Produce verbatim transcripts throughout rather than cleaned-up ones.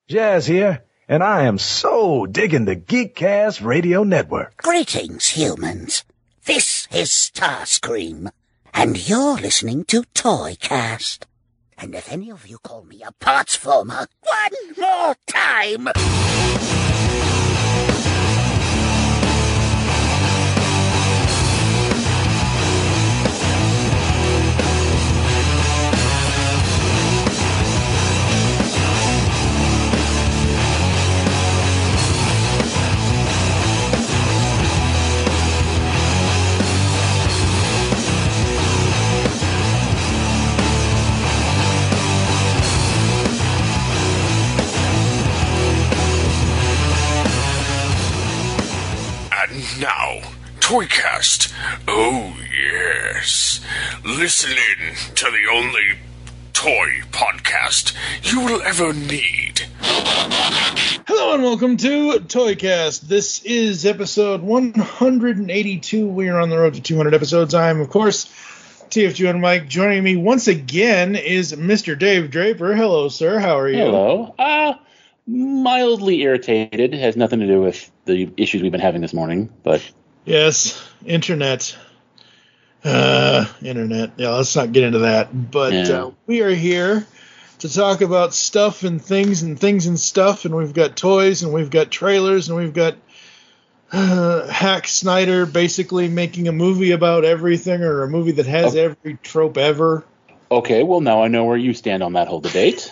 Jazz here, and I am so digging the Geekcast Radio Network. Greetings, humans. This is Starscream, and you're listening to Toycast. And if any of you call me a partsformer one more time... Now, Toycast. Oh, yes. Listen in to the only toy podcast you will ever need. Hello and welcome to Toycast. This is episode one hundred eighty-two. We are on the road to two hundred episodes. I am, of course, T F G and Mike. Joining me once again is Mister Dave Draper. Hello, sir. How are you? Hello. Uh, mildly irritated. It has nothing to do with the issues we've been having this morning, but... Yes, internet. Uh, internet. Yeah, let's not get into that. But yeah. uh, we are here to talk about stuff and things and things and stuff, and we've got toys, and we've got trailers, and we've got uh, Hack Snyder basically making a movie about everything, or a movie that has okay. every trope ever. Okay, well, now I know where you stand on that whole debate.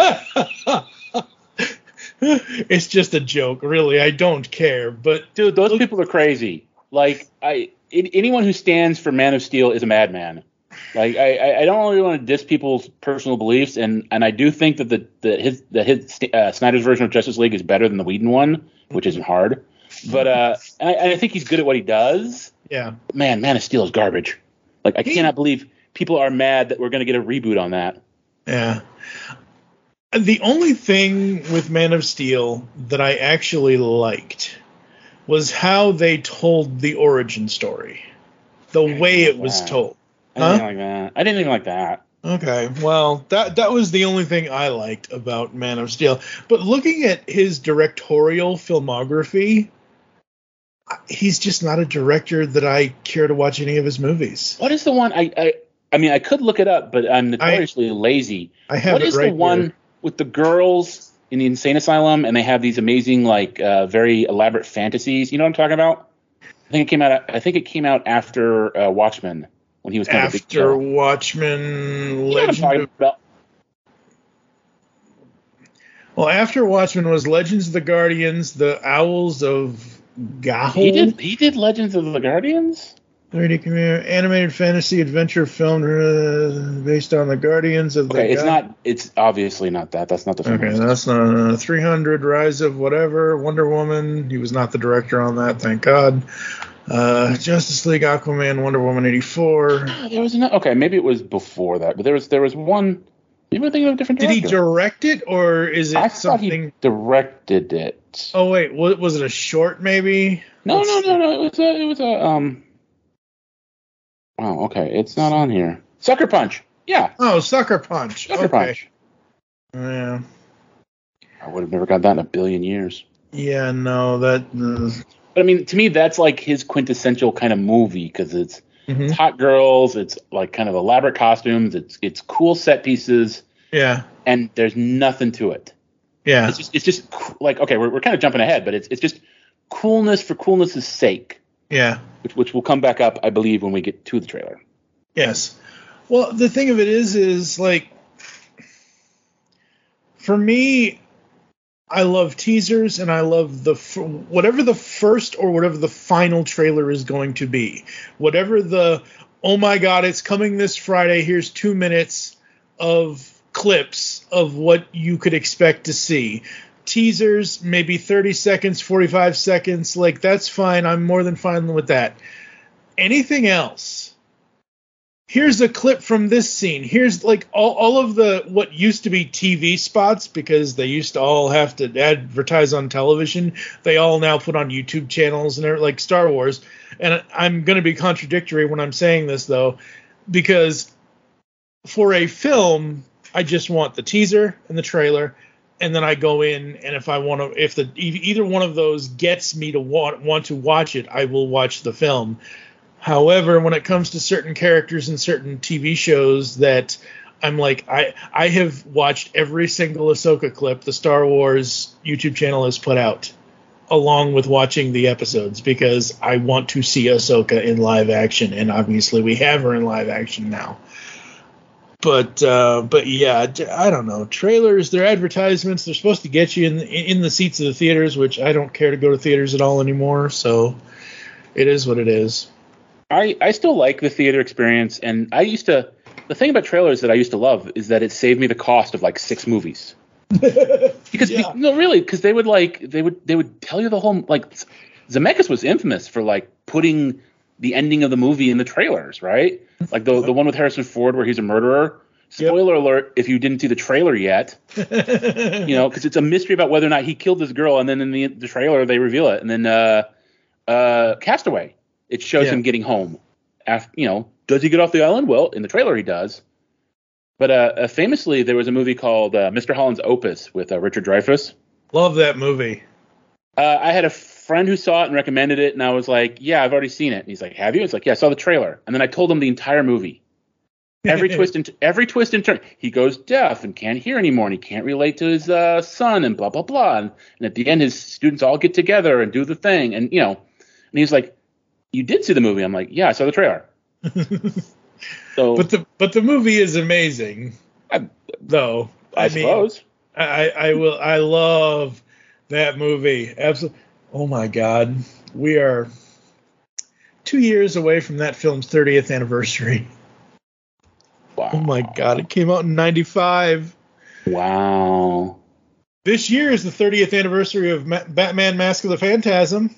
It's just a joke, really. I don't care. But dude, those look, people are crazy. Like, I it, anyone who stands for Man of Steel is a madman. Like, I, I don't really want to diss people's personal beliefs, and, and I do think that the, the his that his uh, Snyder's version of Justice League is better than the Whedon one, which isn't hard. But uh, and I, and I think he's good at what he does. Yeah. But man, Man of Steel is garbage. Like, I he, cannot believe people are mad that we're going to get a reboot on that. Yeah. The only thing with Man of Steel that I actually liked was how they told the origin story. The way it was told. I didn't huh? like that. I didn't even like that. Okay, well, that that was the only thing I liked about Man of Steel. But looking at his directorial filmography, he's just not a director that I care to watch any of his movies. What is the one? I I, I mean, I could look it up, but I'm notoriously I, think I have what it is right the one here. With the girls in the insane asylum, and they have these amazing, like, uh, very elaborate fantasies? You know what I'm talking about? I think it came out. I think it came out after uh, Watchmen, when he was kind after of a big deal. Watchmen. You know what I'm talking of, about? Well, after Watchmen was Legends of the Guardians, the Owls of Gahul. He did. He did Legends of the Guardians. thirty animated fantasy adventure film uh, based on the Guardians of the. Okay, it's God- not. It's obviously not that. That's not the film. Okay, that's not uh, three hundred Rise of whatever Wonder Woman. He was not the director on that, thank God. Uh, Justice League, Aquaman, Wonder Woman eighty-four. There was no, okay, maybe it was before that, but there was there was one. Maybe I'm thinking of a different Did director. he direct it, or is it I something? thought he directed it. Oh wait, was, was it a short? Maybe. No, Let's no, see. no, no. It was a. It was a. Um. Oh, okay. It's not on here. Sucker Punch. Yeah. Oh, Sucker Punch. Sucker okay. Punch. Yeah. I would have never got that in a billion years. Yeah, no, that. Uh, But I mean, to me, that's like his quintessential kind of movie because it's, mhm. it's hot girls, it's like kind of elaborate costumes, it's it's cool set pieces, Yeah. and there's nothing to it. Yeah. It's just it's just like okay, we're we're kind of jumping ahead, but it's it's just coolness for coolness' sake. Yeah. Which, which will come back up, I believe, when we get to the trailer. Yes. Well, the thing of it is, is like, for me, I love teasers, and I love the whatever the first or whatever the final trailer is going to be. Whatever the, oh my God, it's coming this Friday. Here's two minutes of clips of what you could expect to see. Teasers, maybe thirty seconds, forty-five seconds. Like, that's fine. I'm more than fine with that. Anything else? Here's a clip from this scene. Here's like all, all of the what used to be T V spots, because they used to all have to advertise on television. They all now put on YouTube channels, and they're like Star Wars. And I'm going to be contradictory when I'm saying this, though, because for a film, I just want the teaser and the trailer and then I go in, and if I want to, if the either one of those gets me to want want to watch it, I will watch the film. However, when it comes to certain characters and certain T V shows that I'm like, I I have watched every single Ahsoka clip the Star Wars YouTube channel has put out, along with watching the episodes, because I want to see Ahsoka in live action, and obviously we have her in live action now. But uh, but yeah, I don't know. Trailers, they're advertisements. They're supposed to get you in in the seats of the theaters, which I don't care to go to theaters at all anymore. So it is what it is. I, I still like the theater experience, and I used to. The thing about trailers that I used to love is that it saved me the cost of like six movies. Because Yeah. no, really, because they would like they would they would tell you the whole like Zemeckis was infamous for like putting the ending of the movie in the trailers, right? Like the the one with Harrison Ford where he's a murderer. Spoiler yep. alert! If you didn't see the trailer yet, you know, because it's a mystery about whether or not he killed this girl, and then in the the trailer they reveal it, and then uh, uh, Castaway, it shows yeah. him getting home. After, you know, does he get off the island? Well, in the trailer he does. But uh, uh, famously, there was a movie called uh, Mister Holland's Opus with uh, Richard Dreyfuss. Love that movie. Uh, I had a friend who saw it and recommended it, and I was like, yeah, I've already seen it. And he's like, have you? It's like, yeah, I saw the trailer. And then I told him the entire movie. Every twist and every twist and turn. He goes deaf and can't hear anymore, and he can't relate to his uh, son, and blah, blah, blah. And, and at the end, his students all get together and do the thing. And, you know, and he's like, you did see the movie? I'm like, yeah, I saw the trailer. So, but the but the movie is amazing, I, though. I, I suppose. Mean, I I will I love that movie. Absolutely. Oh my God, we are two years away from that film's thirtieth anniversary. Wow. Oh my God, it came out in ninety-five. Wow. This year is the thirtieth anniversary of Ma- Batman: Mask of the Phantasm.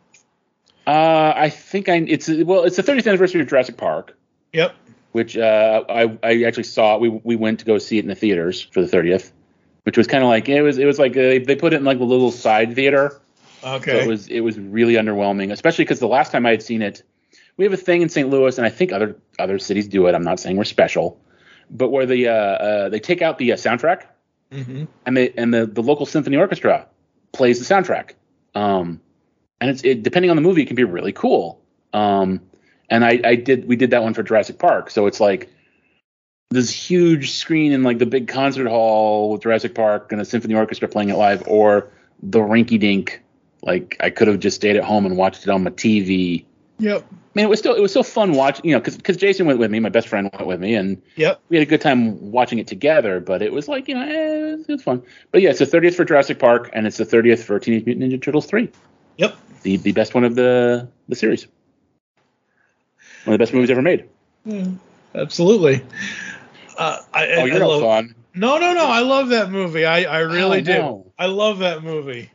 Uh, I think I it's well, it's the thirtieth anniversary of Jurassic Park. Yep. Which uh, I I actually saw. We we went to go see it in the theaters for the thirtieth, which was kind of like it was it was like a, they put it in like a little side theater. Okay. So it was it was really underwhelming, especially because the last time I had seen it, we have a thing in Saint Louis, and I think other other cities do it. I'm not saying we're special, but where the uh, uh, they take out the uh, soundtrack, mm-hmm. and they and the, the local symphony orchestra plays the soundtrack. Um, and it's it, depending on the movie, it can be really cool. Um, and I, I did we did that one for Jurassic Park, so it's like this huge screen in like the big concert hall with Jurassic Park and a symphony orchestra playing it live, or the rinky dink. Like I could have just stayed at home and watched it on my T V. Yep. I mean, it was still it was still fun watching, you know, because because Jason went with me, my best friend went with me, and yep. we had a good time watching it together. But it was like, you know, eh, it, was, it was fun. But yeah, it's the thirtieth for Jurassic Park, and it's the thirtieth for Teenage Mutant Ninja Turtles three. Yep. The the best one of the the series. One of the best movies ever made. Mm, absolutely. Uh, I, oh, you're I love, no fun. No, no, no. I love that movie. I, I really oh, do. No. I love that movie.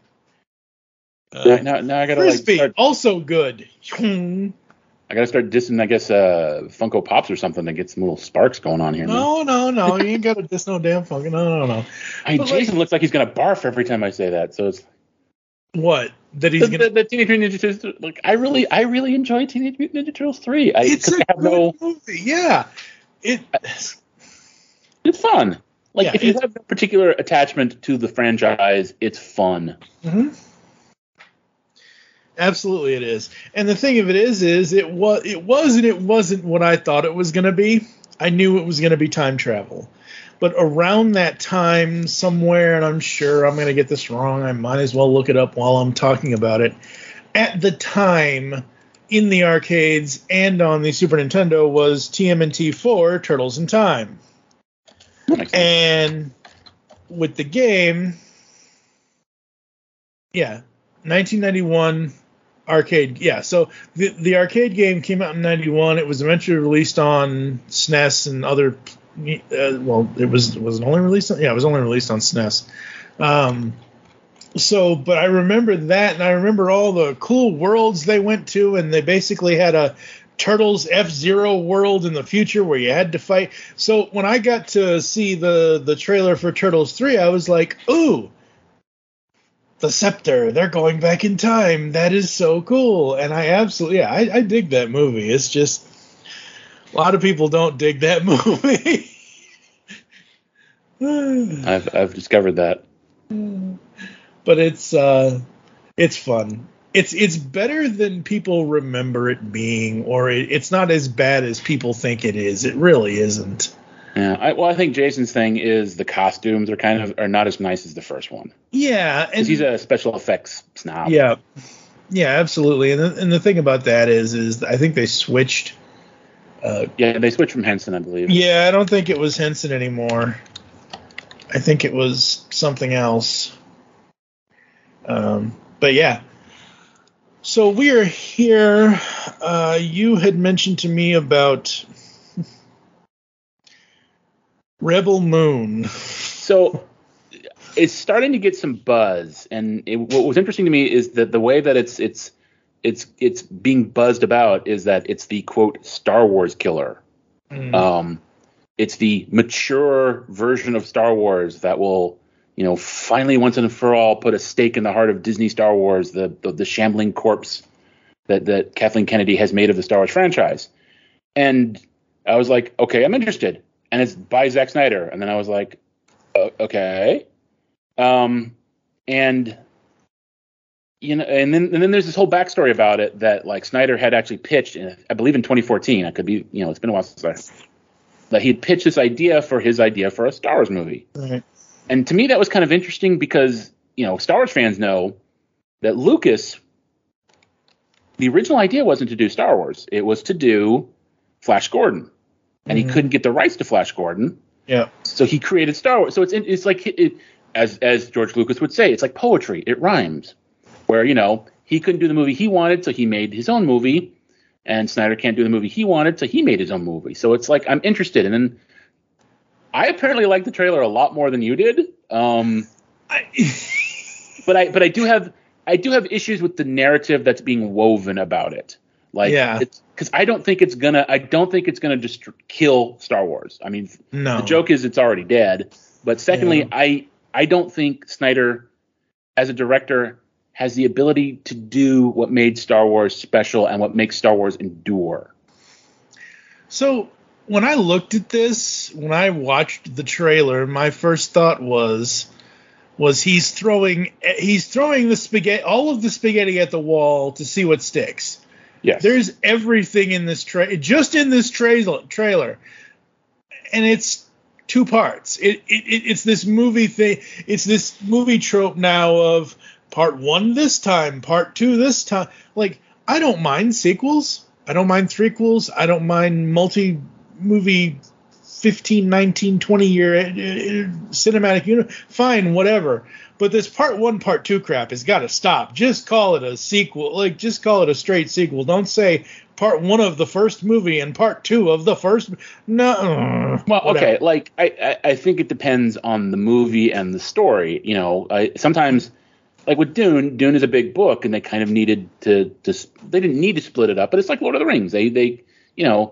Uh, now, now I gotta Frisbee, like start, also good. I gotta start dissing, I guess, uh, Funko Pops or something to get some little sparks going on here. No, man. no, no. You ain't gotta diss no damn Funko. No, no, no. I mean, but Jason like, looks like he's gonna barf every time I say that. So it's what that he's the, gonna. the, the Teenage Mutant Ninja Turtles. Like, I really, I really enjoy Teenage Mutant Ninja Turtles three. I, it's a I have good no, movie. Yeah, it. It's fun. Like Yeah, if you have no particular attachment to the franchise, it's fun. Mm-hmm. Absolutely, it is. And the thing of it is, is it was, it was, and it wasn't what I thought it was going to be. I knew it was going to be time travel, but around that time, somewhere, and I'm sure I'm going to get this wrong. I might as well look it up while I'm talking about it. At the time, in the arcades and on the Super Nintendo, was T M N T four Turtles in Time, and with the game, yeah, nineteen ninety-one. Arcade, yeah. So the the arcade game came out in ninety-one. It was eventually released on S N E S and other. Uh, well, it was was it only released on? Yeah, it was only released on S N E S. Um, so, but I remember that, and I remember all the cool worlds they went to, and they basically had a Turtles F-Zero world in the future where you had to fight. So when I got to see the the trailer for Turtles three, I was like, ooh. The Scepter, they're going back in time. That is so cool. And I absolutely, yeah, I, I dig that movie. It's just, a lot of people don't dig that movie. I've I've discovered that. But it's uh, it's fun. It's it's better than people remember it being, or it, it's not as bad as people think it is. It really isn't. Yeah, I, well, I think Jason's thing is the costumes are kind of are not as nice as the first one. Yeah, and he's a special effects snob. Yeah, yeah, absolutely. And the, and the thing about that is, is I think they switched. Uh, yeah, they switched from Henson, I believe. Yeah, I don't think it was Henson anymore. I think it was something else. Um, but yeah. So we are here. Uh, you had mentioned to me about Rebel Moon. So it's starting to get some buzz, and it, what was interesting to me is that the way that it's it's it's it's being buzzed about is that it's the quote Star Wars killer. Mm. Um, it's the mature version of Star Wars that will, you know, finally once and for all put a stake in the heart of Disney Star Wars, the the, the shambling corpse that that Kathleen Kennedy has made of the Star Wars franchise. And I was like, okay, I'm interested. And it's by Zack Snyder. And then I was like, uh, okay. Um, and you know, and then and then there's this whole backstory about it that like Snyder had actually pitched, in, I believe in twenty fourteen. I could be, you know, it's been a while since I, that he had pitched this idea for his idea for a Star Wars movie. Right. And to me, that was kind of interesting because, you know, Star Wars fans know that Lucas, the original idea wasn't to do Star Wars. It was to do Flash Gordon. And mm-hmm. he couldn't get the rights to Flash Gordon. Yeah. So he created Star Wars. So it's it's like, it, as as George Lucas would say, it's like poetry. It rhymes. Where, you know, he couldn't do the movie he wanted, so he made his own movie. And Snyder can't do the movie he wanted, so he made his own movie. So it's like, I'm interested. And then I apparently liked the trailer a lot more than you did. Um, I, but I but I do have I do have issues with the narrative that's being woven about it. Like, yeah, because I don't think it's gonna I don't think it's gonna just kill Star Wars. I mean, no. The joke is it's already dead. But secondly, yeah. I I don't think Snyder, as a director, has the ability to do what made Star Wars special and what makes Star Wars endure. So when I looked at this, when I watched the trailer, my first thought was, was he's throwing he's throwing the spaghetti, all of the spaghetti at the wall to see what sticks. Yes. There's everything in this tra- just in this tra- trailer, and it's two parts. It, it it's this movie thing. It's this movie trope now of part one this time, part two this time. Like, I don't mind sequels. I don't mind threequels. I don't mind multi. movie fifteen, nineteen, twenty year uh, cinematic unit, fine, whatever. But this part one, part two crap has got to stop. Just call it a sequel. Like, just call it a straight sequel. Don't say part one of the first movie and part two of the first. No. Well, whatever. Okay. Like, I, I, I think it depends on the movie and the story. You know, I, sometimes, like with Dune, Dune is a big book, and they kind of needed to, to, they didn't need to split it up, but it's like Lord of the Rings. They, they, you know,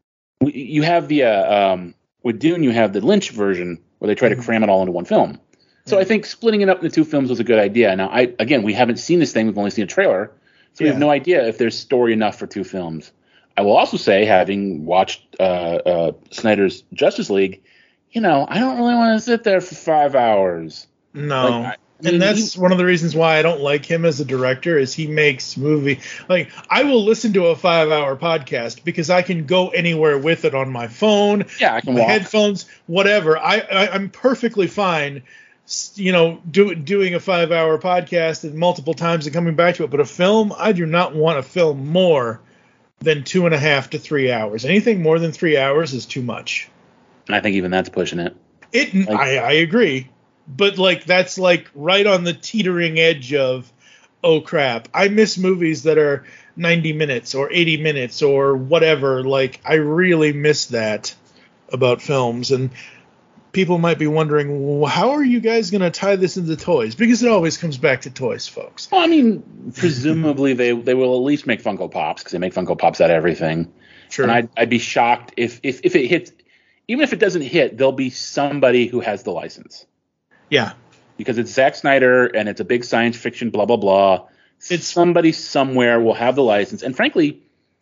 you have the uh, um, with Dune, you have the Lynch version where they try to cram it all into one film. So mm-hmm. I think splitting it up into two films was a good idea. Now, I again, we haven't seen this thing; we've only seen a trailer, so yeah. we have no idea if there's story enough for two films. I will also say, having watched uh, uh, Snyder's Justice League, you know, I don't really want to sit there for five hours. No. Like, I, And I mean, that's he, one of the reasons why I don't like him as a director is he makes movie like I will listen to a five hour podcast because I can go anywhere with it on my phone, yeah, I can my walk. headphones, whatever. I, I I'm perfectly fine, you know, do, doing a five hour podcast and multiple times and coming back to it. But a film, I do not want a film more than two and a half to three hours. Anything more than three hours is too much. I think even that's pushing it. It like, I, I agree. But, like, that's, like, right on the teetering edge of, oh, crap. I miss movies that are ninety minutes or eighty minutes or whatever. Like, I really miss that about films. And people might be wondering, well, how are you guys going to tie this into toys? Because it always comes back to toys, folks. Well, I mean, presumably they, they will at least make Funko Pops because they make Funko Pops out of everything. Sure. And I'd, I'd be shocked if, if, if it hits. Even if it doesn't hit, there'll be somebody who has the license. Yeah. Because it's Zack Snyder and it's a big science fiction, blah, blah, blah. It's somebody somewhere will have the license. And frankly,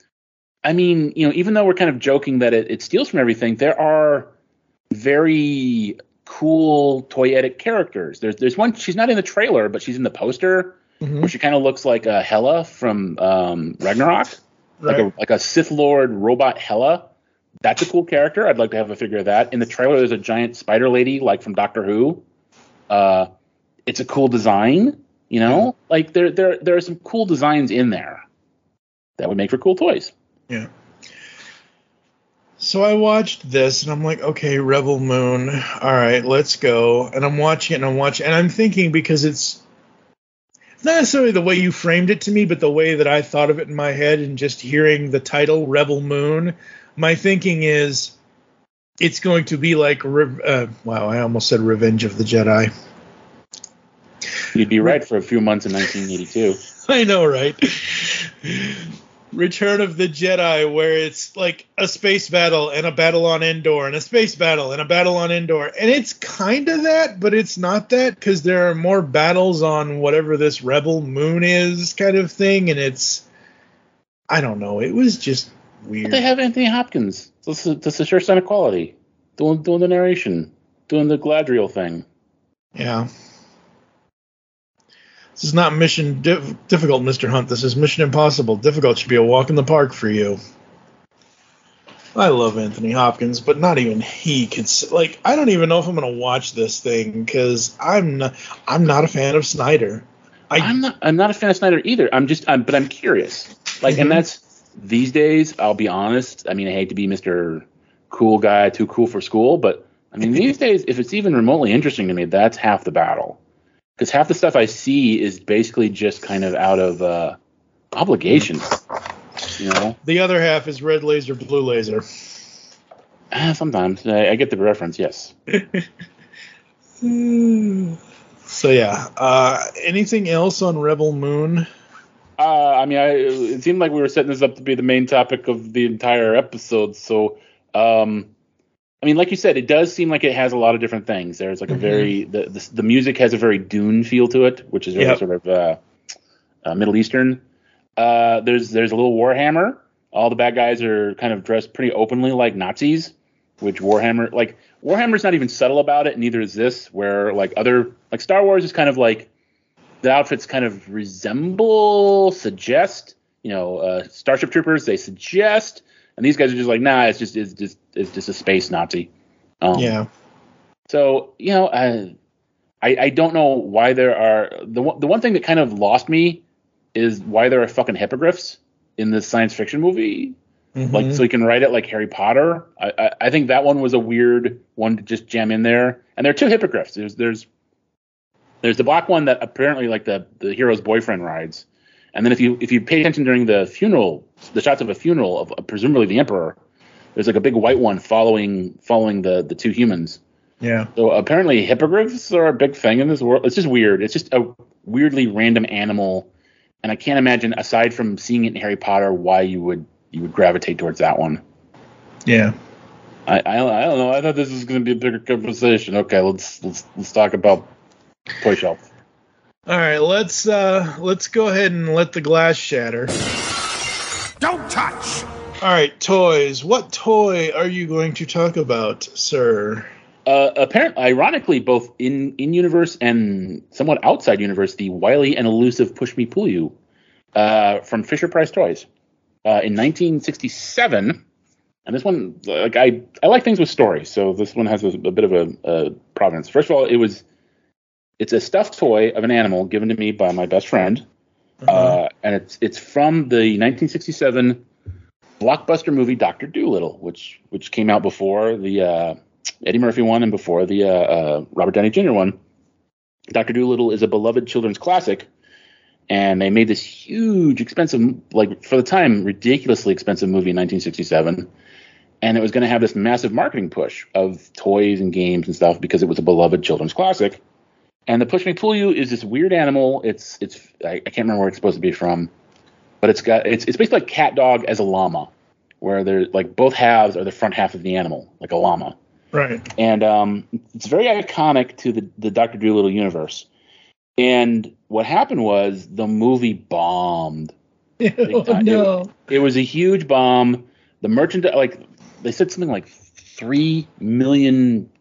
I mean, you know, even though we're kind of joking that it, it steals from everything, there are very cool toyetic characters. There's there's one, she's not in the trailer, but she's in the poster, mm-hmm. where she kind of looks like a Hela from um, Ragnarok, right. like a like a Sith Lord robot Hela. That's a cool character. I'd like to have a figure of that. In the trailer, there's a giant spider lady, like from Doctor Who. Uh, it's a cool design, you know. Yeah. Like there, there, there are some cool designs in there that would make for cool toys. Yeah. So I watched this, and I'm like, okay, Rebel Moon. All right, let's go. And I'm watching it, and I'm watching, and I'm thinking, because it's not necessarily the way you framed it to me, but the way that I thought of it in my head, and just hearing the title Rebel Moon. My thinking is it's going to be like, uh, wow, I almost said Revenge of the Jedi. You'd be right for a few months in nineteen eighty-two. I know, right? Return of the Jedi, where it's like a space battle and a battle on Endor and a space battle and a battle on Endor. And it's kind of that, but it's not that, because there are more battles on whatever this Rebel Moon is kind of thing. And it's, I don't know, it was just weird. But they have Anthony Hopkins. That's a, that's a sure sign of quality. Doing doing the narration, doing the Galadriel thing. Yeah. This is not mission di- difficult, Mister Hunt. This is Mission Impossible. Difficult should be a walk in the park for you. I love Anthony Hopkins, but not even he could. Like, I don't even know if I'm going to watch this thing, because I'm not. I'm not a fan of Snyder. I, I'm not. I'm not a fan of Snyder either. I'm just. I'm, but I'm curious. Like, mm-hmm. and that's these days. I'll be honest. I mean, I hate to be Mister Cool Guy, too cool for school, but I mean, these days, if it's even remotely interesting to me, that's half the battle. Because half the stuff I see is basically just kind of out of uh, obligation, you know. The other half is red laser, blue laser. Uh, sometimes I, I get the reference, yes. So yeah, uh, anything else on Rebel Moon? Uh, I mean, I, it seemed like we were setting this up to be the main topic of the entire episode. So, um, I mean, like you said, it does seem like it has a lot of different things. There's like mm-hmm. a very the, the the music has a very Dune feel to it, which is very yep. sort of uh, uh, Middle Eastern. Uh, there's there's a little Warhammer. All the bad guys are kind of dressed pretty openly like Nazis, which Warhammer like Warhammer's not even subtle about it. Neither is this. Where like other like Star Wars is kind of like the outfits kind of resemble, suggest. You know, uh, Starship Troopers, they suggest. And these guys are just like, nah, it's just it's just it's just a space Nazi. Um, yeah. So you know, I, I I don't know why there are the one the one thing that kind of lost me is why there are fucking hippogriffs in this science fiction movie. Mm-hmm. Like, so you can write it like Harry Potter. I, I I think that one was a weird one to just jam in there. And there are two hippogriffs. There's there's there's the black one that apparently like the the hero's boyfriend rides. And then if you if you pay attention during the funeral, the shots of a funeral of uh, presumably the emperor, there's like a big white one following following the, the two humans. Yeah. So apparently hippogriffs are a big thing in this world. It's just weird. It's just a weirdly random animal, and I can't imagine, aside from seeing it in Harry Potter, why you would you would gravitate towards that one. Yeah. I I, I don't know. I thought this was going to be a bigger conversation. Okay, let's let's let's talk about Toy Shelf. All right, let's uh, let's go ahead and let the glass shatter. Don't touch! All right, toys. What toy are you going to talk about, sir? Uh, apparently, ironically, both in, in universe and somewhat outside universe, the wily and elusive Push Me Pull You uh, from Fisher Price Toys uh, in nineteen sixty-seven. And this one, like I, I like things with stories, so this one has a, a bit of a, a provenance. First of all, it was. It's a stuffed toy of an animal given to me by my best friend, uh-huh. uh, and it's it's from the nineteen sixty-seven blockbuster movie Doctor Dolittle, which which came out before the uh, Eddie Murphy one and before the uh, uh, Robert Downey Junior one. Doctor Dolittle is a beloved children's classic, and they made this huge, expensive, like for the time, ridiculously expensive movie in nineteen sixty-seven, and it was going to have this massive marketing push of toys and games and stuff because it was a beloved children's classic. And the Push Me Pull You is this weird animal. It's it's I, I can't remember where it's supposed to be from, but it's got it's it's basically like cat dog as a llama, where they're like both halves are the front half of the animal, like a llama. Right. And um, it's very iconic to the the Doctor Dolittle universe. And what happened was the movie bombed. Oh, no. It, it was a huge bomb. The merchandise, like they said something like three million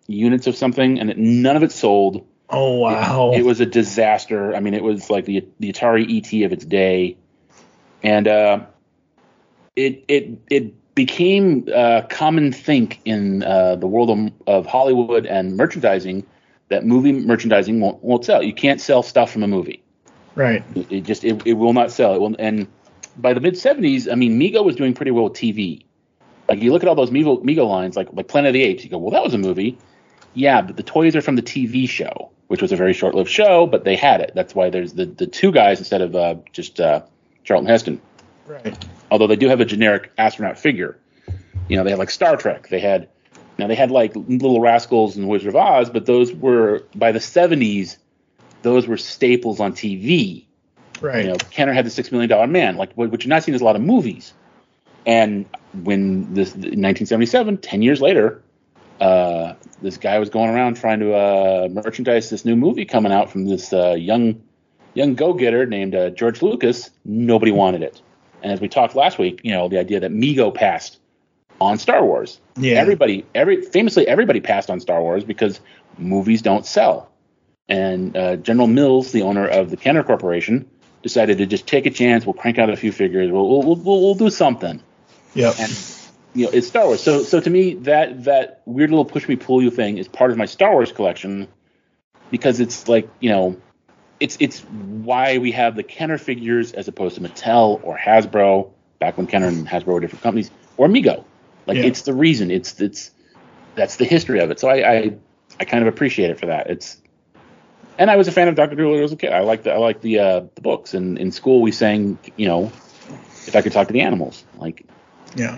units of something, and it, none of it sold. Oh wow! It, it was a disaster. I mean, it was like the the Atari E T of its day, and uh, it it it became uh, common think in uh, the world of, of Hollywood and merchandising that movie merchandising won't won't sell. You can't sell stuff from a movie. Right. It, it just it, it will not sell. It will, and by the mid seventies, I mean, Mego was doing pretty well with T V. Like you look at all those Mego, Mego lines, like like Planet of the Apes. You go, well, that was a movie. Yeah, but the toys are from the T V show, which was a very short-lived show, but they had it. That's why there's the, the two guys instead of uh, just uh, Charlton Heston. Right. Although they do have a generic astronaut figure. You know, they had like Star Trek. They had now they had like Little Rascals and Wizard of Oz, but those were by the seventies. Those were staples on T V. Right. You know, Kenner had the Six Million Dollar Man, like what, what you're not seeing is a lot of movies. And when this in nineteen seventy-seven, ten years later. Uh, this guy was going around trying to uh, merchandise this new movie coming out from this uh, young young go-getter named uh, George Lucas. Nobody wanted it. And as we talked last week, you know, the idea that Mego passed on Star Wars. Yeah. Everybody, every famously, everybody passed on Star Wars because movies don't sell. And uh, General Mills, the owner of the Kenner Corporation, decided to just take a chance. We'll crank out a few figures. We'll we'll we'll, we'll do something. Yep. And you know, it's Star Wars. So, so to me, that that weird little push me pull you thing is part of my Star Wars collection because it's like, you know, it's it's why we have the Kenner figures as opposed to Mattel or Hasbro back when Kenner and Hasbro were different companies, or Mego. Like Yeah. it's the reason. It's it's that's the history of it. So I, I I kind of appreciate it for that. It's and I was a fan of Doctor Dolittle as a kid. I like the I like the uh, the books. And in school we sang, you know, If I Could Talk to the Animals. Like Yeah.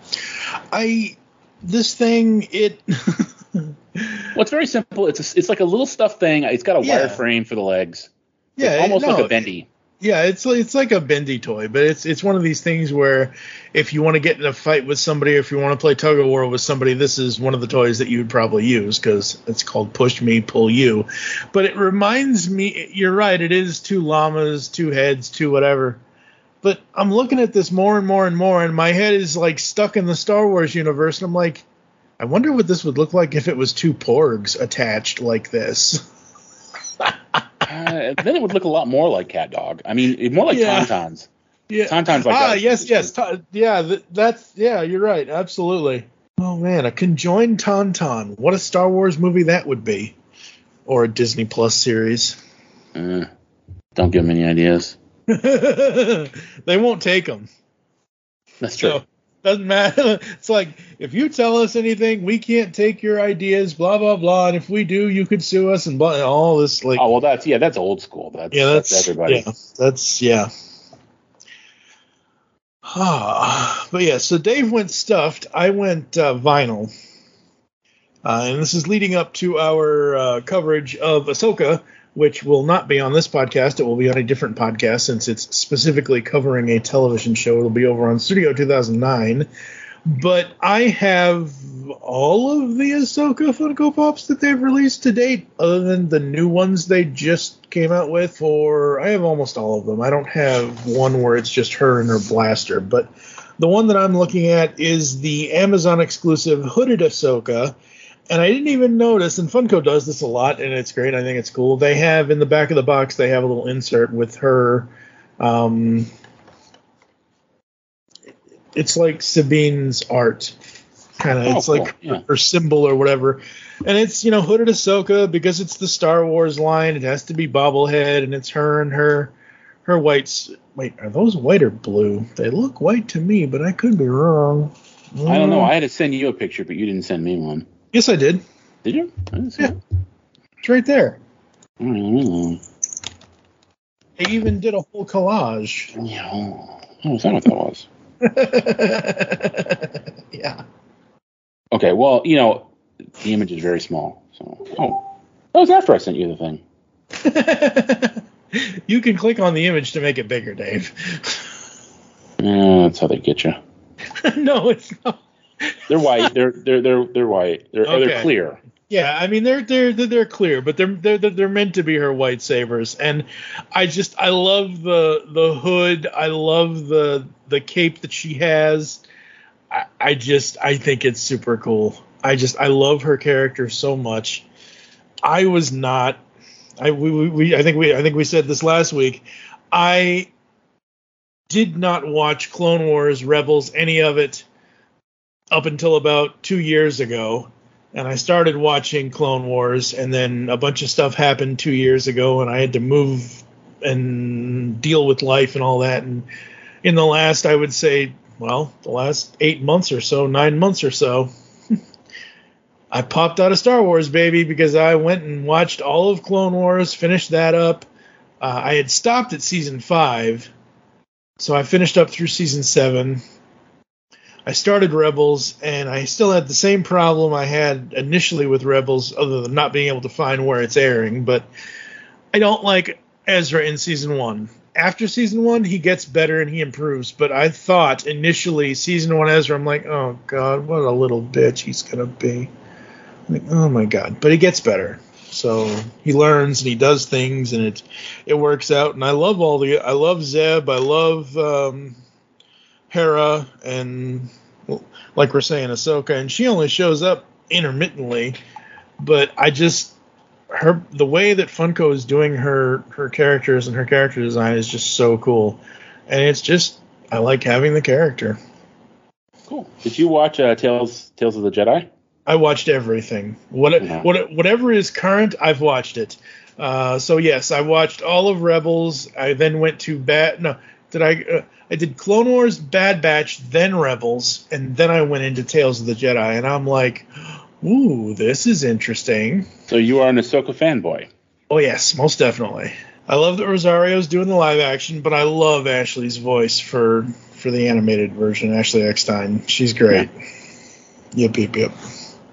I this thing it well, it's very simple. It's a, it's like a little stuffed thing. It's got a Yeah. wire frame for the legs. yeah It's almost no, like a bendy. Yeah, it's it's like a bendy toy, but it's it's one of these things where if you want to get in a fight with somebody, or if you want to play tug of war with somebody, this is one of the toys that you would probably use because it's called Push Me, Pull You. But it reminds me, you're right, it is two llamas, two heads, two whatever. But I'm looking at this more and more and more, and my head is like stuck in the Star Wars universe, and I'm like, I wonder what this would look like if it was two porgs attached like this. uh, then it would look a lot more like Cat Dog. I mean, more like Yeah. Tauntauns. Yeah. Tauntauns like ah, that. yes, yes. Ta- yeah, th- that's yeah. You're right. Absolutely. Oh man, a conjoined Tauntaun. What a Star Wars movie that would be, or a Disney Plus series. Uh, don't give them any ideas. They won't take them. That's true. So doesn't matter. It's like if you tell us anything, we can't take your ideas. Blah blah blah. And if we do, you could sue us and blah, and all this like. Oh well, that's yeah, that's old school. That's, Yeah, that's, that's everybody. Yeah, that's yeah. Ah, but yeah. So Dave went stuffed. I went uh, vinyl, uh, and this is leading up to our uh, coverage of Ahsoka, which will not be on this podcast. It will be on a different podcast since it's specifically covering a television show. It'll be over on Studio two thousand nine. But I have all of the Ahsoka Funko Pops that they've released to date, other than the new ones they just came out with. For I have almost all of them. I don't have one where it's just her and her blaster. But the one that I'm looking at is the Amazon exclusive hooded Ahsoka. And I didn't even notice, and Funko does this a lot, and it's great. I think it's cool. They have in the back of the box, they have a little insert with her. Um, it's like Sabine's art, kind of. Oh, it's cool. like Yeah. her symbol or whatever. And it's, you know, hooded Ahsoka because it's the Star Wars line. It has to be bobblehead, and it's her and her her whites. Wait, are those white or blue? They look white to me, but I could be wrong. I don't know. Mm. I had to send you a picture, but you didn't send me one. Yes, I did. Did you? I didn't see Yeah. it. It's right there. I don't know. I even did a whole collage. Yeah. Oh, is that what that was? Yeah. Okay. Well, you know, the image is very small. So, oh, that was after I sent you the thing. You can click on the image to make it bigger, Dave. Yeah, that's how they get you. No, it's not. They're white. They're they're they're they're white. They're or Okay. they're clear. Yeah, I mean they're they're they're, they're clear, but they're, they're they're they're meant to be her white sabers, and I just I love the the hood. I love the the cape that she has. I, I just I think it's super cool. I just I love her character so much. I was not. I we, we I think we I think we said this last week. I did not watch Clone Wars, Rebels, any of it up until about two years ago. And I started watching Clone Wars, and then a bunch of stuff happened two years ago, and I had to move and deal with life and all that. And in the last, I would say, well, the last eight months or so, nine months or so, I popped out of Star Wars, baby, because I went and watched all of Clone Wars, finished that up. Uh, I had stopped at season five, so I finished up through season seven. I started Rebels, and I still had the same problem I had initially with Rebels, other than not being able to find where it's airing. But I don't like Ezra in season one. After season one, he gets better and he improves. But I thought initially, season one Ezra, I'm like, oh, God, what a little bitch he's going to be. I'm like, oh, my God. But he gets better. So he learns and he does things, and it it works out. And I love all the, I love Zeb. I love um, Hera, and like we're saying, Ahsoka, and she only shows up intermittently, but I just her the way that Funko is doing her her characters and her character design is just so cool, and it's just I like having the character. Cool. Did you watch uh, Tales Tales of the Jedi? I watched everything. What Yeah. what whatever is current, I've watched it. Uh, so yes, I watched all of Rebels. I then went to Bad. No, did I? Uh, I did Clone Wars, Bad Batch, then Rebels, and then I went into Tales of the Jedi, and I'm like, ooh, this is interesting. So you are an Ahsoka fanboy. Oh, yes, most definitely. I love that Rosario's doing the live action, but I love Ashley's voice for for the animated version, Ashley Eckstein. She's great. Yeah. Yep, yep, yep.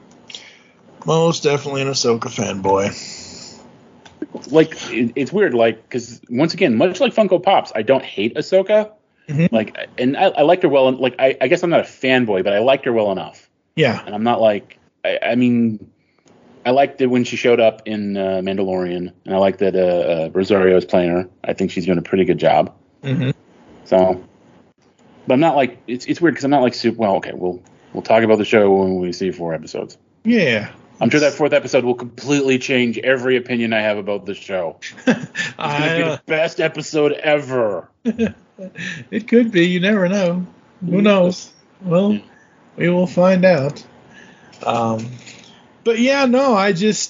Most definitely an Ahsoka fanboy. Like, it, it's weird, like, because, once again, much like Funko Pops, I don't hate Ahsoka. Mm-hmm. Like, and I, I liked her well. Like, I, I guess I'm not a fanboy, but I liked her well enough. Yeah. And I'm not like, I, I mean, I liked it when she showed up in uh, Mandalorian, and I like that uh, uh, Rosario is playing her. I think she's doing a pretty good job. Mm-hmm. So, but I'm not like, it's it's weird because I'm not like super, well, okay, we'll, we'll talk about the show when we see four episodes. Yeah. I'm sure that fourth episode will completely change every opinion I have about the show. It's I, going to be uh, the best episode ever. It could be. You never know. Who knows? Well, we will find out. Um, but yeah, no, I just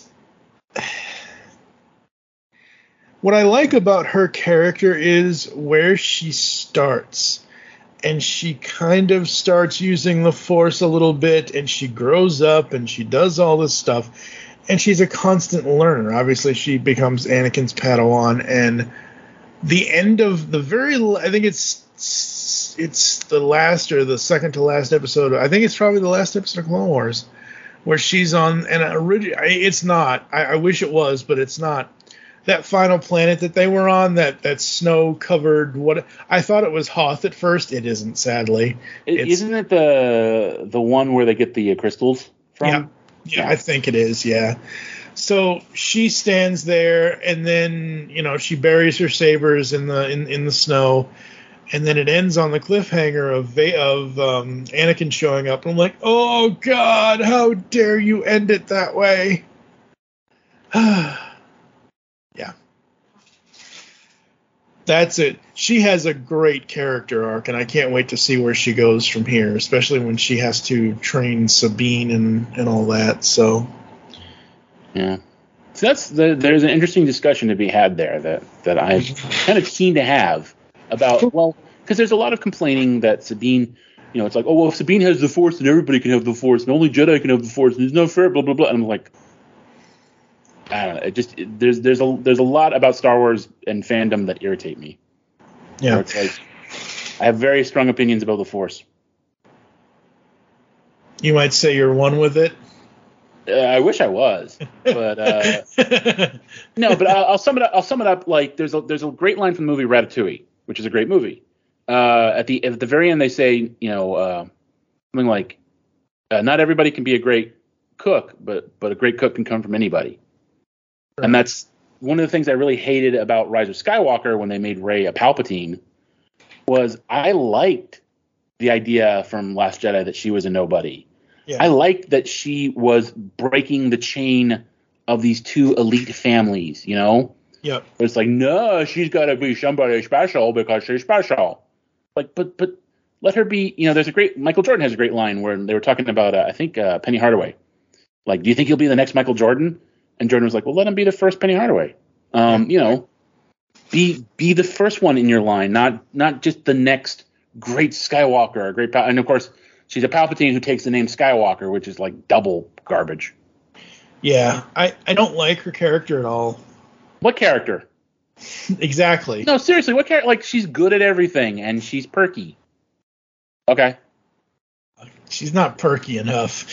what I like about her character is where she starts. And she kind of starts using the Force a little bit, and she grows up, and she does all this stuff. And she's a constant learner. Obviously, she becomes Anakin's Padawan, and the end of the very, I think it's it's the last or the second to last episode. I think it's probably the last episode of Clone Wars, where she's on an original. It's not. I, I wish it was, but it's not. That final planet that they were on, that, that snow covered, what I thought it was Hoth at first. It isn't, sadly. It, isn't it the the one where they get the uh, crystals from? Yeah, yeah, I think it is. Yeah. So she stands there, and then you know she buries her sabers in the in, in the snow, and then it ends on the cliffhanger of of um, Anakin showing up. And I'm like, oh God, how dare you end it that way? Yeah. That's it. She has a great character arc, and I can't wait to see where she goes from here, especially when she has to train Sabine and, and all that. So, yeah. So that's the, there's an interesting discussion to be had there that, that I'm kind of keen to have about, well, because there's a lot of complaining that Sabine, you know, it's like, oh, well, if Sabine has the Force, then everybody can have the Force, and only Jedi can have the Force, and it's not fair, blah, blah, blah. And I'm like, I don't know. It just it, there's there's a there's a lot about Star Wars and fandom that irritate me. Yeah, it's like I have very strong opinions about the Force. You might say you're one with it. Uh, I wish I was, but uh, no. But I'll, I'll sum it up. I'll sum it up like there's a there's a great line from the movie Ratatouille, which is a great movie. Uh, at the at the very end, they say, you know, uh, something like, uh, "Not everybody can be a great cook, but but a great cook can come from anybody." Right. And that's one of the things I really hated about Rise of Skywalker when they made Rey a Palpatine. Was I liked the idea from Last Jedi that she was a nobody. Yeah. I liked that she was breaking the chain of these two elite families, you know? Yep. But it's like, no, she's got to be somebody special because she's special. Like, but but let her be. You know, there's a great Michael Jordan has a great line where they were talking about uh, I think uh, Penny Hardaway. Like, do you think he'll be the next Michael Jordan? And Jordan was like, well, let him be the first Penny Hardaway. Um, you know, be be the first one in your line, not not just the next great Skywalker or great. Pal- and of course, she's a Palpatine who takes the name Skywalker, which is like double garbage. Yeah, I I don't like her character at all. What character? Exactly. No, seriously, what character? Like, she's good at everything and she's perky. Okay. She's not perky enough.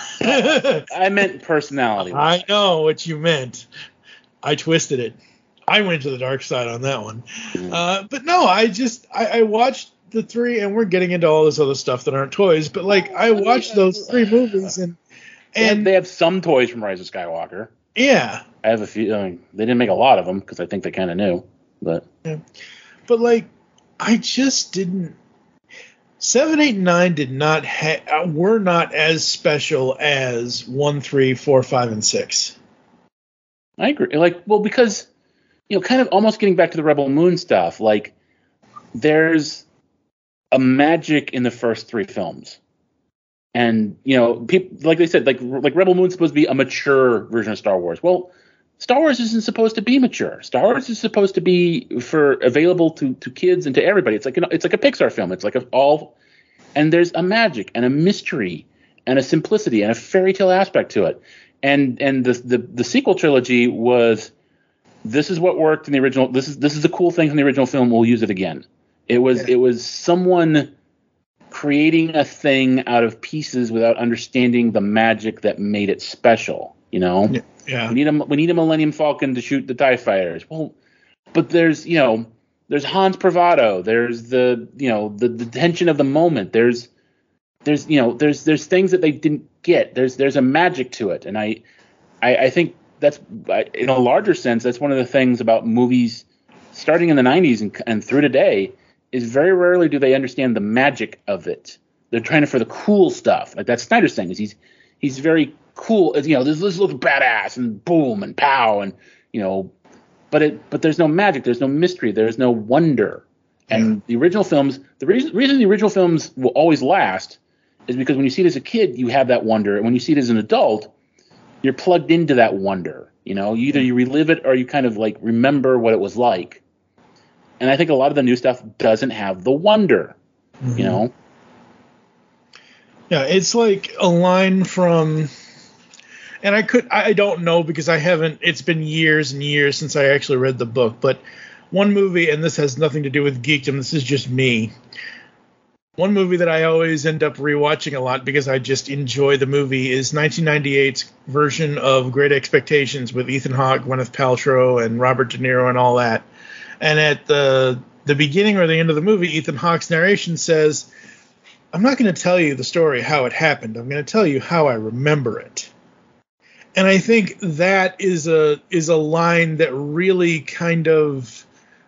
I meant personality. I know what you meant. I twisted it. I went to the dark side on that one. Mm. Uh, but no, I just I, I watched the three, and we're getting into all this other stuff that aren't toys. But like, I watched those three movies, and and they have some toys from Rise of Skywalker. Yeah. I have a few. I mean, they didn't make a lot of them because I think they kind of knew. But yeah. But like, I just didn't. Seven, eight, and nine did not ha- were not as special as one, three, four, five, and six. I agree. Like, well, because you know, kind of almost getting back to the Rebel Moon stuff. Like, there's a magic in the first three films. And, you know, people, like they said, like like Rebel Moon's supposed to be a mature version of Star Wars. Well, Star Wars isn't supposed to be mature. Star Wars is supposed to be for available to, to kids and to everybody. It's like, you know, it's like a Pixar film. It's like a, all, and there's a magic and a mystery and a simplicity and a fairy tale aspect to it. And and the the, the sequel trilogy was, this is what worked in the original. This is this is a cool thing from the original film. We'll use it again. It was Yeah. it was someone creating a thing out of pieces without understanding the magic that made it special, you know? Yeah. We need a we need a Millennium Falcon to shoot the TIE fighters. Well, but there's, you know, there's Han's bravado. There's the, you know, the, the tension of the moment. There's there's, you know, there's there's things that they didn't get. There's there's a magic to it. And I I, I think that's, in a larger sense, that's one of the things about movies starting in the nineties and, and through today, is very rarely do they understand the magic of it. They're trying to for the cool stuff. Like that Snyder's thing is he's he's very cool. You know, this, this looks badass and boom and pow and, you know, but it but there's no magic. There's no mystery. There's no wonder. And yeah. the original films, the reason, reason the original films will always last is because when you see it as a kid, you have that wonder. And when you see it as an adult, you're plugged into that wonder. You know, either you relive it or you kind of like remember what it was like. And I think a lot of the new stuff doesn't have the wonder, mm-hmm. you know? Yeah, it's like a line from, and I could, I don't know because I haven't, it's been years and years since I actually read the book, but one movie, and this has nothing to do with geekdom, this is just me. One movie that I always end up rewatching a lot because I just enjoy the movie is nineteen ninety-eight's version of Great Expectations with Ethan Hawke, Gwyneth Paltrow, and Robert De Niro and all that. And at the the beginning or the end of the movie, Ethan Hawke's narration says, I'm not going to tell you the story how it happened. I'm going to tell you how I remember it. And I think that is a is a line that really kind of,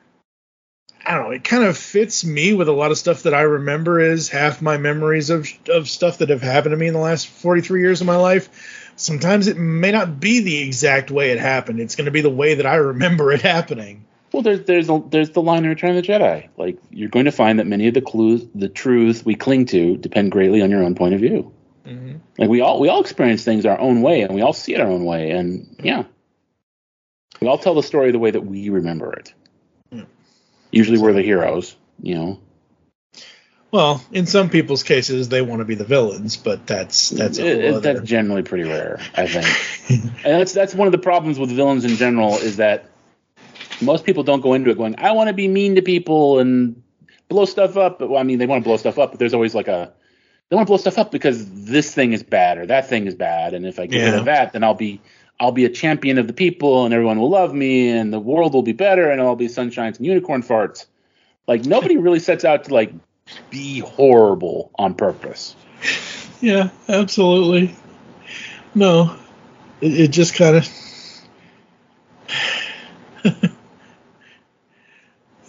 I don't know, it kind of fits me with a lot of stuff that I remember as half my memories of of stuff that have happened to me in the last forty-three years of my life. Sometimes it may not be the exact way it happened. It's going to be the way that I remember it happening. Well, there's there's a, there's the line in Return of the Jedi. Like, you're going to find that many of the clues, the truths we cling to, depend greatly on your own point of view. Mm-hmm. Like we all we all experience things our own way, and we all see it our own way, and yeah, we all tell the story the way that we remember it. Mm. Usually, we're the heroes, you know. Well, in some people's cases, they want to be the villains, but that's that's a whole it, other... that's generally pretty rare, I think. And that's that's one of the problems with villains in general is that most people don't go into it going, I want to be mean to people and blow stuff up. Well, I mean, they want to blow stuff up, but there's always like a, they want to blow stuff up because this thing is bad or that thing is bad. And if I get yeah. rid of that, then I'll be, I'll be a champion of the people and everyone will love me and the world will be better and I'll be sunshines and unicorn farts. Like nobody really sets out to like be horrible on purpose. Yeah, absolutely. No, it, it just kind of,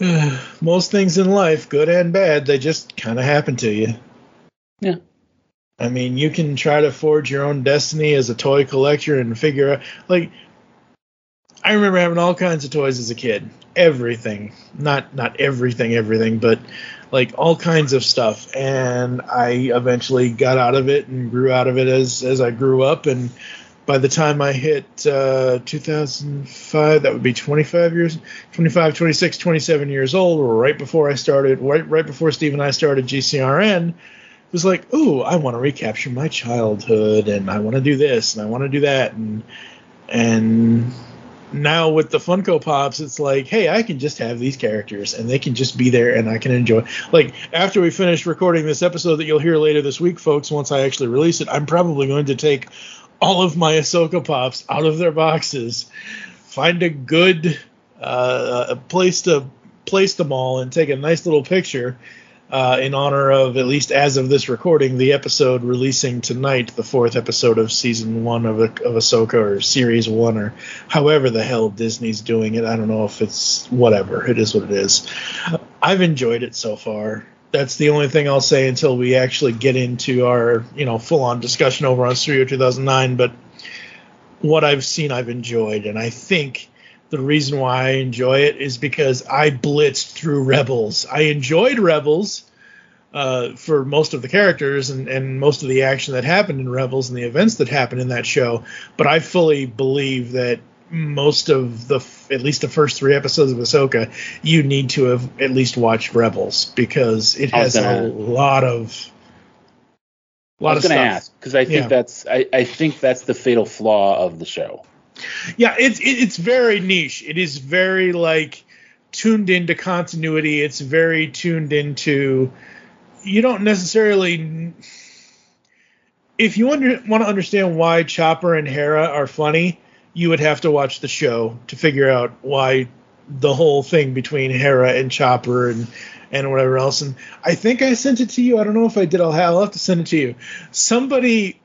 most things in life, good and bad, they just kind of happen to you. Yeah. I mean, you can try to forge your own destiny as a toy collector and figure out, like, I remember having all kinds of toys as a kid. Everything. Not not everything, everything, but like all kinds of stuff. And I eventually got out of it and grew out of it as, as I grew up. And by the time I hit uh, two thousand five, that would be twenty-five years, twenty-five, twenty-six, twenty-seven years old, right before I started, right, right before Steve and I started G C R N, it was like, ooh, I want to recapture my childhood, and I want to do this, and I want to do that. And and now with the Funko Pops, it's like, hey, I can just have these characters, and they can just be there, and I can enjoy. Like, after we finish recording this episode that you'll hear later this week, folks, once I actually release it, I'm probably going to take all of my Ahsoka Pops out of their boxes, find a good uh, place to place them all, and take a nice little picture uh, in honor of, at least as of this recording, the episode releasing tonight, the fourth episode of season one of, of Ahsoka, or series one, or however the hell Disney's doing it. I don't know if it's whatever. It is what it is. I've enjoyed it so far. That's the only thing I'll say until we actually get into our, you know, full-on discussion over on Studio two thousand nine. But what I've seen, I've enjoyed. And I think the reason why I enjoy it is because I blitzed through Rebels. I enjoyed Rebels uh, for most of the characters and, and most of the action that happened in Rebels and the events that happened in that show. But I fully believe that most of the, at least the first three episodes of Ahsoka, you need to have at least watched Rebels, because it has gonna, a lot of lot I was of gonna stuff. ask, because I think yeah. that's I, I think that's the fatal flaw of the show. Yeah, it's it, it's very niche. It is very like tuned into continuity. It's very tuned into, you don't necessarily, if you under, want to understand why Chopper and Hera are funny, you would have to watch the show to figure out why the whole thing between Hera and Chopper and, and whatever else. And I think I sent it to you. I don't know if I did. I'll have, I'll have to send it to you. Somebody.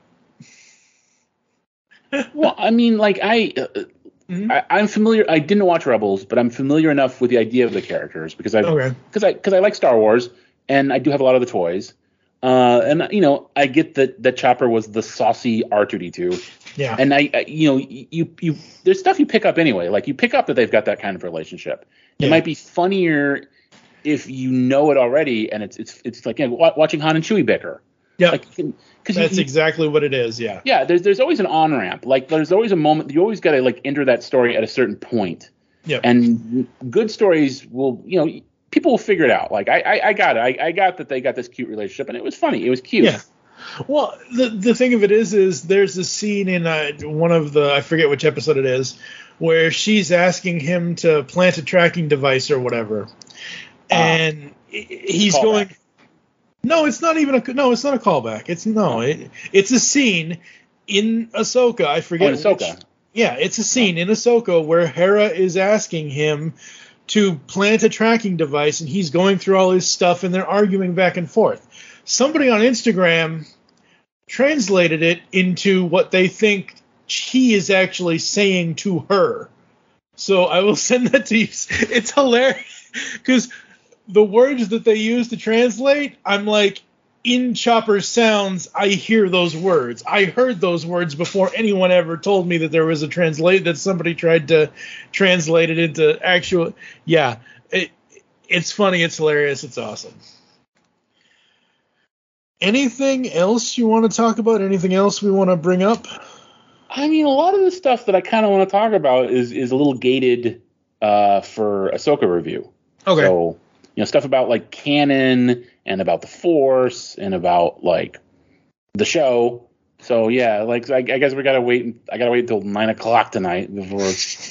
Well, I mean, like I, uh, mm-hmm. I, I'm familiar. I didn't watch Rebels, but I'm familiar enough with the idea of the characters because I, because okay. I, because I like Star Wars and I do have a lot of the toys. Uh, and you know, I get that that Chopper was the saucy R two D two. Yeah. And I, I, you know, you, you, there's stuff you pick up anyway. Like you pick up that they've got that kind of relationship. Yeah. It might be funnier if you know it already, and it's, it's, it's like, you know, watching Han and Chewie bicker. Yeah. Like, That's you, exactly what it is. Yeah. Yeah. There's, there's always an on ramp. Like there's always a moment. You always got to like enter that story at a certain point. Yeah. And good stories will, you know, people will figure it out. Like I, I, I got it. I, I got that they got this cute relationship, and it was funny. It was cute. Yeah. Well, the the thing of it is, is there's a scene in uh, one of the, I forget which episode it is, where she's asking him to plant a tracking device or whatever, and uh, he's going. No, it's not even a no. It's not a callback. It's no. It, it's a scene in Ahsoka. I forget. Oh, Ahsoka. Which, yeah, it's a scene in Ahsoka where Hera is asking him to plant a tracking device, and he's going through all his stuff, and they're arguing back and forth. Somebody on Instagram translated it into what they think he is actually saying to her. So I will send that to you. It's hilarious because the words that they use to translate, I'm like, in Chopper's sounds, I hear those words. I heard those words before anyone ever told me that there was a translate, that somebody tried to translate it into actual. Yeah, it, it's funny. It's hilarious. It's awesome. Anything else you want to talk about? Anything else we want to bring up? I mean, a lot of the stuff that I kind of want to talk about is is a little gated uh, for Ahsoka review. Okay. So, you know, stuff about like canon and about the Force and about like the show. So yeah, like I, I guess we gotta wait. I gotta wait until nine o'clock tonight before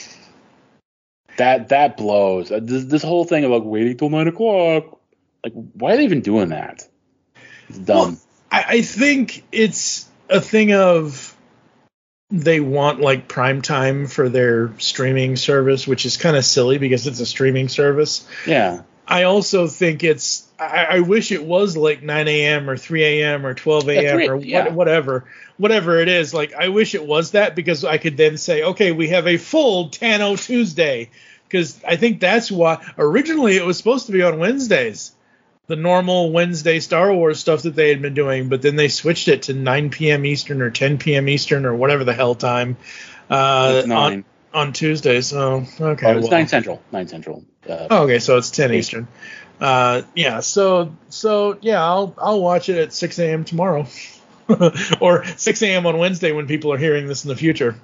that that blows. This, this whole thing of like waiting till nine o'clock. Like, why are they even doing that? It's dumb. Well, I, I think it's a thing of they want like prime time for their streaming service, which is kind of silly because it's a streaming service. Yeah. I also think it's, I, I wish it was like nine a.m. or three a.m. or twelve a.m. or yeah. what, whatever, whatever it is. Like, I wish it was that because I could then say, okay, we have a full Tano Tuesday. Because I think that's why originally it was supposed to be on Wednesdays. the normal Wednesday Star Wars stuff that they had been doing, but then they switched it to nine p.m. Eastern or ten p.m. Eastern or whatever the hell time uh, It's nine. on on Tuesdays. So okay, Oh, it's well. nine Central. Nine Central. Uh, Oh, okay, so it's ten Eastern. Uh, yeah, so so yeah, I'll I'll watch it at six a.m. tomorrow, or six a.m. on Wednesday when people are hearing this in the future.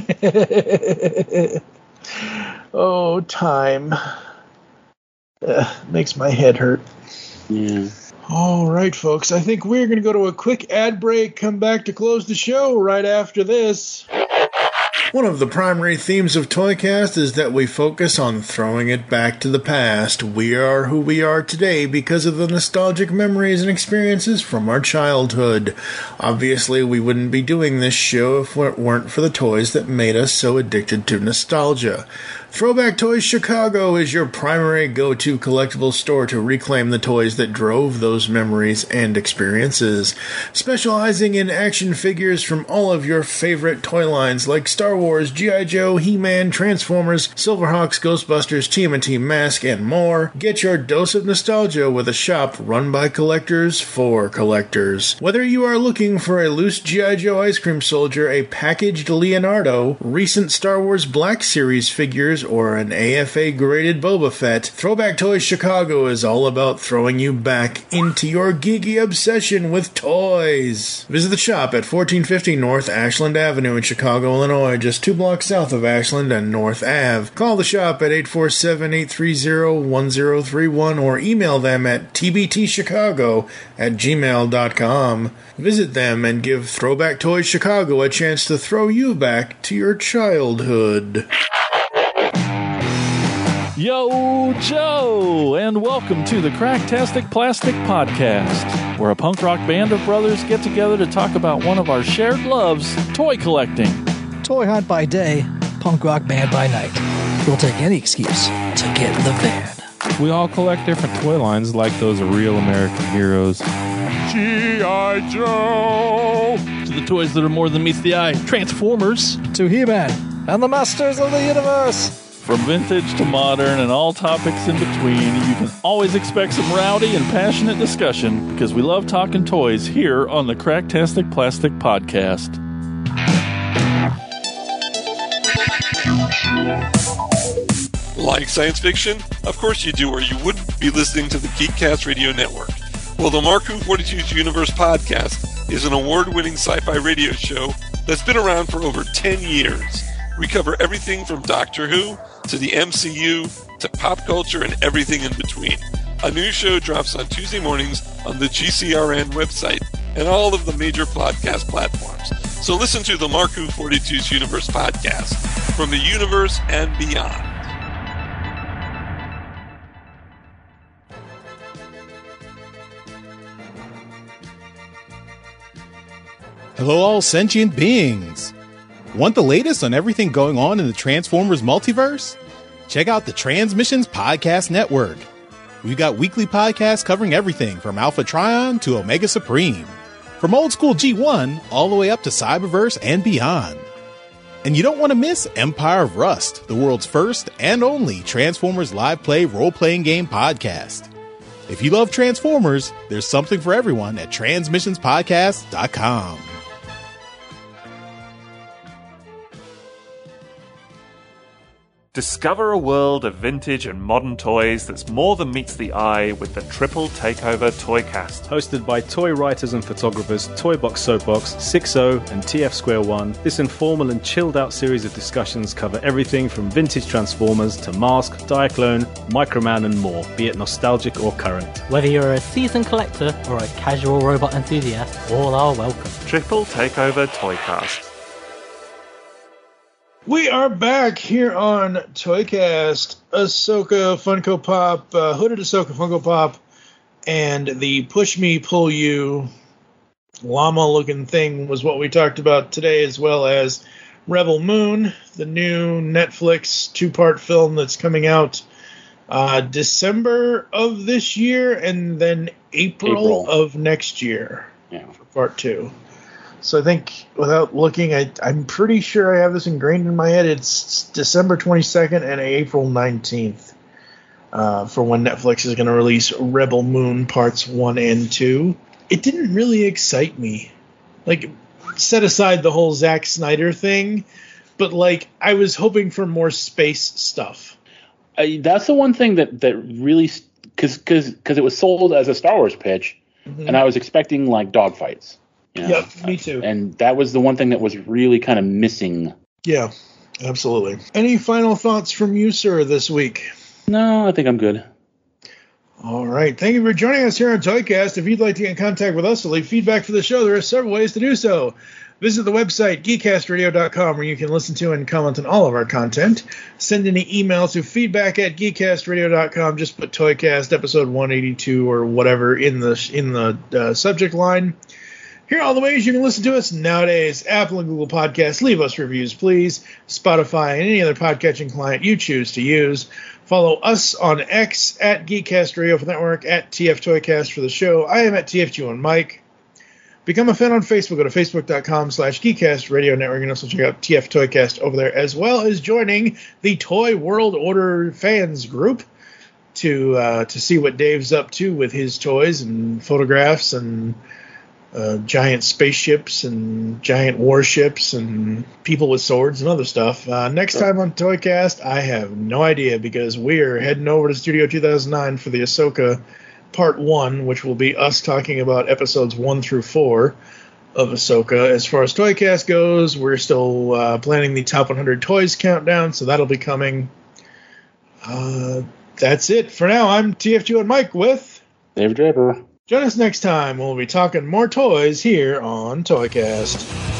Oh, time uh, makes my head hurt. Yeah. All right, folks, I think we're going to go to a quick ad break, come back to close the show right after this. One of the primary themes of ToyCast is that we focus on throwing it back to the past. We are who we are today because of the nostalgic memories and experiences from our childhood. Obviously, we wouldn't be doing this show if it weren't for the toys that made us so addicted to nostalgia. Throwback Toys Chicago is your primary go-to collectible store to reclaim the toys that drove those memories and experiences. Specializing in action figures from all of your favorite toy lines like Star Wars, G I. Joe, He-Man, Transformers, Silverhawks, Ghostbusters, T M N T Mask, and more, get your dose of nostalgia with a shop run by collectors for collectors. Whether you are looking for a loose G I. Joe ice cream soldier, a packaged Leonardo, recent Star Wars Black Series figures, or an A F A-graded Boba Fett, Throwback Toys Chicago is all about throwing you back into your geeky obsession with toys. Visit the shop at fourteen fifty North Ashland Avenue in Chicago, Illinois, just two blocks south of Ashland and North Ave. Call the shop at eight four seven, eight three zero, one zero three one or email them at t b t chicago at gmail dot com. Visit them and give Throwback Toys Chicago a chance to throw you back to your childhood. Yo, Joe, and welcome to the Cracktastic Plastic Podcast, where a punk rock band of brothers get together to talk about one of our shared loves, toy collecting. Toy hunt by day, punk rock band by night. We'll take any excuse to get in the van. We all collect different toy lines like those real American heroes. G I. Joe! To the toys that are more than meets the eye, Transformers. To He-Man and the Masters of the Universe. From vintage to modern and all topics in between, you can always expect some rowdy and passionate discussion because we love talking toys here on the Cracktastic Plastic Podcast. Like science fiction? Of course you do, or you wouldn't be listening to the Geekcast Radio Network. Well, the Mark forty-two's Universe Podcast is an award-winning sci-fi radio show that's been around for over ten years. We cover everything from Doctor Who to the M C U to pop culture and everything in between. A new show drops on Tuesday mornings on the G C R N website and all of the major podcast platforms. So listen to the Mark forty-two's Universe Podcast from the universe and beyond. Hello, all sentient beings. Want the latest on everything going on in the Transformers multiverse? Check out the Transmissions Podcast Network. We've got weekly podcasts covering everything from Alpha Trion to Omega Supreme, from old school G one all the way up to Cyberverse and beyond. And you don't want to miss Empire of Rust, the world's first and only Transformers live play role-playing game podcast. If you love Transformers, there's something for everyone at transmissions podcast dot com. Discover a world of vintage and modern toys that's more than meets the eye with the Triple Takeover Toycast. Hosted by toy writers and photographers Toybox Soapbox, six oh, and T F Square one, this informal and chilled-out series of discussions cover everything from vintage Transformers to Mask, Diaclone, Microman, and more, be it nostalgic or current. Whether you're a seasoned collector or a casual robot enthusiast, all are welcome. Triple Takeover Toycast. We are back here on Toycast. Ahsoka Funko Pop, uh, Hooded Ahsoka Funko Pop, and the Push Me Pull You llama-looking thing was what we talked about today, as well as Rebel Moon, the new Netflix two-part film that's coming out uh, December of this year, and then April, April. of next year yeah. for part two. So I think, without looking, I, I'm pretty sure I have this ingrained in my head. It's December twenty-second and April nineteenth uh, for when Netflix is going to release Rebel Moon Parts one and two. It didn't really excite me. Like, set aside the whole Zack Snyder thing, but, like, I was hoping for more space stuff. Uh, that's the one thing that, that really, because because because it was sold as a Star Wars pitch, mm-hmm. and I was expecting like dogfights. You know? Yep, me too. And that was the one thing that was really kind of missing. Yeah, absolutely. Any final thoughts from you, sir, this week? No, I think I'm good. All right. Thank you for joining us here on Toycast. If you'd like to get in contact with us or leave feedback for the show, there are several ways to do so. Visit the website, geek cast radio dot com, where you can listen to and comment on all of our content. Send any email to feedback at geek cast radio dot com. Just put Toycast episode one eighty-two or whatever in the in the uh, subject line. Here are all the ways you can listen to us nowadays. Apple and Google Podcasts. Leave us reviews, please. Spotify and any other podcatching client you choose to use. Follow us on X at Geekcast Radio for the network, at T F Toycast for the show. I am at T F G one Mike. Become a fan on Facebook. Go to facebook.com slash Geekcast Radio Network. You can also check out T F Toycast over there, as well as joining the Toy World Order fans group to uh, to see what Dave's up to with his toys and photographs and uh, giant spaceships and giant warships and people with swords and other stuff. Uh, next time on Toycast, I have no idea, because we're heading over to Studio two thousand nine for the Ahsoka Part one, which will be us talking about episodes one through four of Ahsoka. As far as Toycast goes, we're still uh, planning the Top one hundred Toys countdown, so that'll be coming. Uh, that's it for now. I'm T F G one Mike with Dave Draper. Join us next time when we'll be talking more toys here on Toycast.